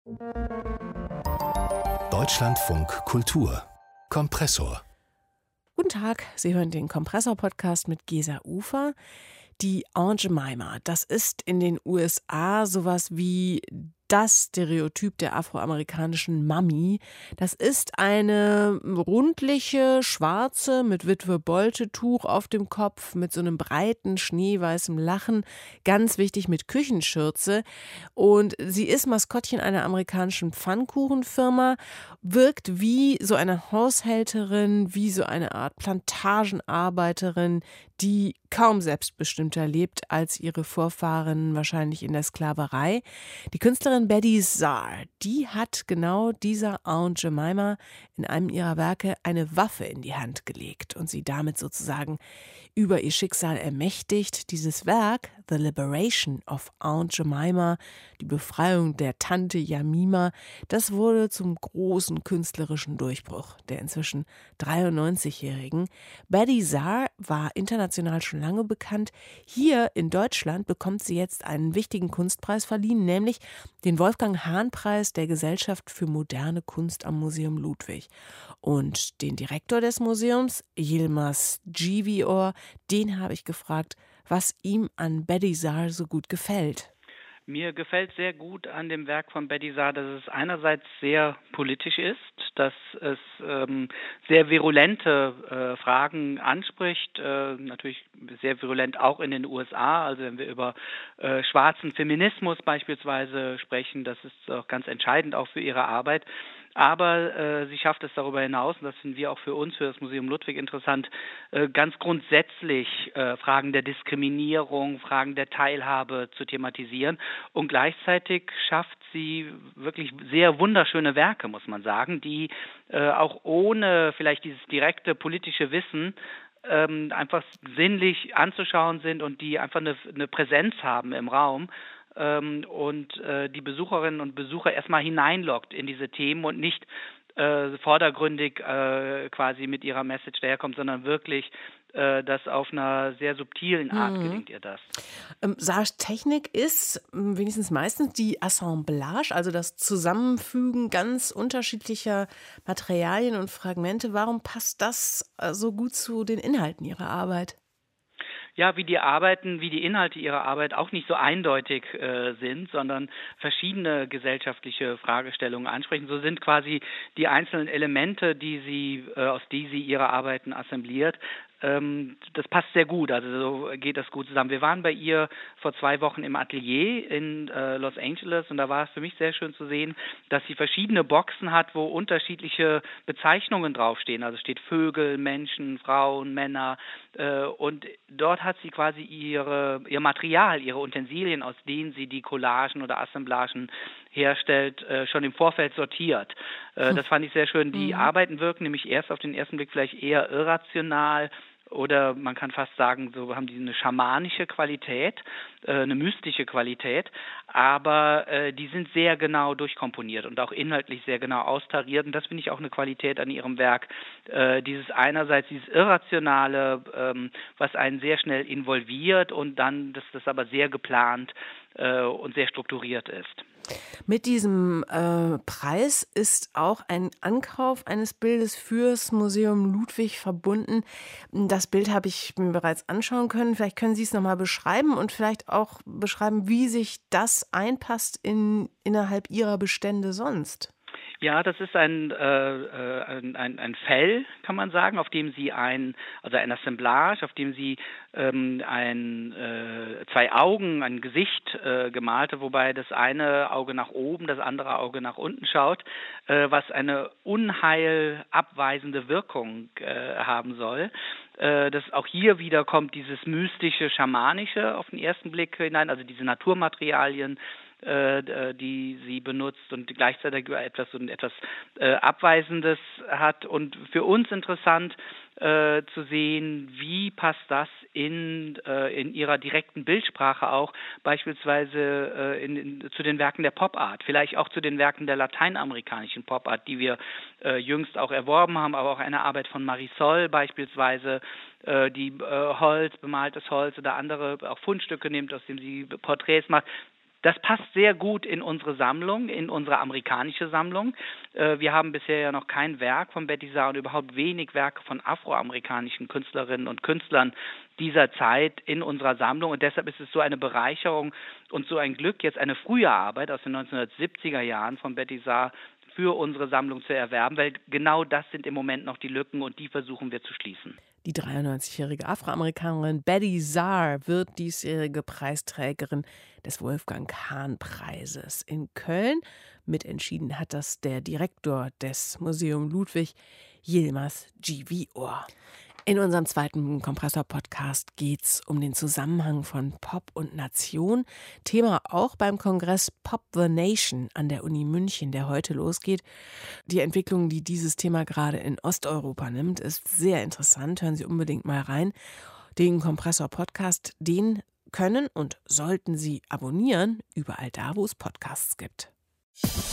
Deutschlandfunk Kultur Kompressor. Guten Tag, Sie hören den Kompressor-Podcast mit Gesa Ufer. Die Aunt Jemima, das ist in den USA sowas wie das Stereotyp der afroamerikanischen Mami. Das ist eine rundliche, schwarze, mit Witwe-Bolte-Tuch auf dem Kopf, mit so einem breiten, schneeweißen Lachen, ganz wichtig mit Küchenschürze. Und sie ist Maskottchen einer amerikanischen Pfannkuchenfirma, wirkt wie so eine Haushälterin, wie so eine Art Plantagenarbeiterin, die kaum selbstbestimmter lebt als ihre Vorfahren wahrscheinlich in der Sklaverei. Die Künstlerin Betty Saar, die hat genau dieser Aunt Jemima in einem ihrer Werke eine Waffe in die Hand gelegt und sie damit sozusagen über ihr Schicksal ermächtigt. Dieses Werk, The Liberation of Aunt Jemima, die Befreiung der Tante Jamima, das wurde zum großen künstlerischen Durchbruch der inzwischen 93-Jährigen. Betty Saar war international schon lange bekannt. Hier in Deutschland bekommt sie jetzt einen wichtigen Kunstpreis verliehen, nämlich den Wolfgang-Hahn-Preis der Gesellschaft für moderne Kunst am Museum Ludwig. Und den Direktor des Museums, Yilmaz Civior, den habe ich gefragt, was ihm an Betty Saar so gut gefällt. Mir gefällt sehr gut an dem Werk von Betty Saar, dass es einerseits sehr politisch ist, dass es sehr virulente Fragen anspricht, natürlich sehr virulent auch in den USA. Also wenn wir über schwarzen Feminismus beispielsweise sprechen, das ist auch ganz entscheidend auch für ihre Arbeit. Aber sie schafft es darüber hinaus, und das finden wir auch für uns, für das Museum Ludwig interessant, ganz grundsätzlich Fragen der Diskriminierung, Fragen der Teilhabe zu thematisieren. Und gleichzeitig schafft sie wirklich sehr wunderschöne Werke, muss man sagen, die auch ohne vielleicht dieses direkte politische Wissen einfach sinnlich anzuschauen sind und die einfach eine Präsenz haben im Raum. Und die Besucherinnen und Besucher erstmal hineinlockt in diese Themen und nicht vordergründig quasi mit ihrer Message daherkommt, sondern wirklich das auf einer sehr subtilen Art gelingt ihr das. Saars Technik ist wenigstens meistens die Assemblage, also das Zusammenfügen ganz unterschiedlicher Materialien und Fragmente. Warum passt das so gut zu den Inhalten Ihrer Arbeit? Ja, wie die Inhalte ihrer Arbeit auch nicht so eindeutig sind, sondern verschiedene gesellschaftliche Fragestellungen ansprechen. So sind quasi die einzelnen Elemente, aus die sie ihre Arbeiten assembliert. Das passt sehr gut, also so geht das gut zusammen. Wir waren bei ihr vor 2 Wochen im Atelier in Los Angeles und da war es für mich sehr schön zu sehen, dass sie verschiedene Boxen hat, wo unterschiedliche Bezeichnungen draufstehen. Also steht Vögel, Menschen, Frauen, Männer und dort hat sie quasi ihr Material, ihre Utensilien, aus denen sie die Collagen oder Assemblagen herstellt, schon im Vorfeld sortiert. Das fand ich sehr schön. Die Arbeiten wirken nämlich erst auf den ersten Blick vielleicht eher irrational, oder man kann fast sagen, so haben die eine schamanische Qualität, eine mystische Qualität, aber die sind sehr genau durchkomponiert und auch inhaltlich sehr genau austariert und das finde ich auch eine Qualität an ihrem Werk, dieses Irrationale, was einen sehr schnell involviert und dann, dass das aber sehr geplant und sehr strukturiert ist. Mit diesem Preis ist auch ein Ankauf eines Bildes fürs Museum Ludwig verbunden. Das Bild habe ich mir bereits anschauen können. Vielleicht können Sie es nochmal beschreiben und vielleicht auch beschreiben, wie sich das einpasst innerhalb Ihrer Bestände sonst. Ja, das ist ein Fell, kann man sagen, auf dem sie ein Assemblage, auf dem sie 2 Augen, ein Gesicht gemalte, wobei das eine Auge nach oben, das andere Auge nach unten schaut, was eine unheilabweisende Wirkung haben soll. Dass auch hier wieder kommt dieses mystische, schamanische auf den ersten Blick hinein, also diese Naturmaterialien, die sie benutzt und gleichzeitig etwas Abweisendes hat. Und für uns interessant zu sehen, wie passt das in ihrer direkten Bildsprache auch beispielsweise zu den Werken der Pop-Art, vielleicht auch zu den Werken der lateinamerikanischen Pop-Art, die wir jüngst auch erworben haben, aber auch eine Arbeit von Marisol beispielsweise, die bemaltes Holz oder andere auch Fundstücke nimmt, aus dem sie Porträts macht. Das passt sehr gut in unsere Sammlung, in unsere amerikanische Sammlung. Wir haben bisher ja noch kein Werk von Betty Saar und überhaupt wenig Werke von afroamerikanischen Künstlerinnen und Künstlern dieser Zeit in unserer Sammlung. Und deshalb ist es so eine Bereicherung und so ein Glück, jetzt eine frühe Arbeit aus den 1970er Jahren von Betty Saar für unsere Sammlung zu erwerben, weil genau das sind im Moment noch die Lücken und die versuchen wir zu schließen. Die 93-jährige Afroamerikanerin Betty Saar wird diesjährige Preisträgerin des Wolfgang-Kahn-Preises in Köln. Mitentschieden hat das der Direktor des Museum Ludwig, Yilmaz Civior. In unserem zweiten Kompressor-Podcast geht es um den Zusammenhang von Pop und Nation. Thema auch beim Kongress Pop the Nation an der Uni München, der heute losgeht. Die Entwicklung, die dieses Thema gerade in Osteuropa nimmt, ist sehr interessant. Hören Sie unbedingt mal rein. Den Kompressor-Podcast, den können und sollten Sie abonnieren, überall da, wo es Podcasts gibt.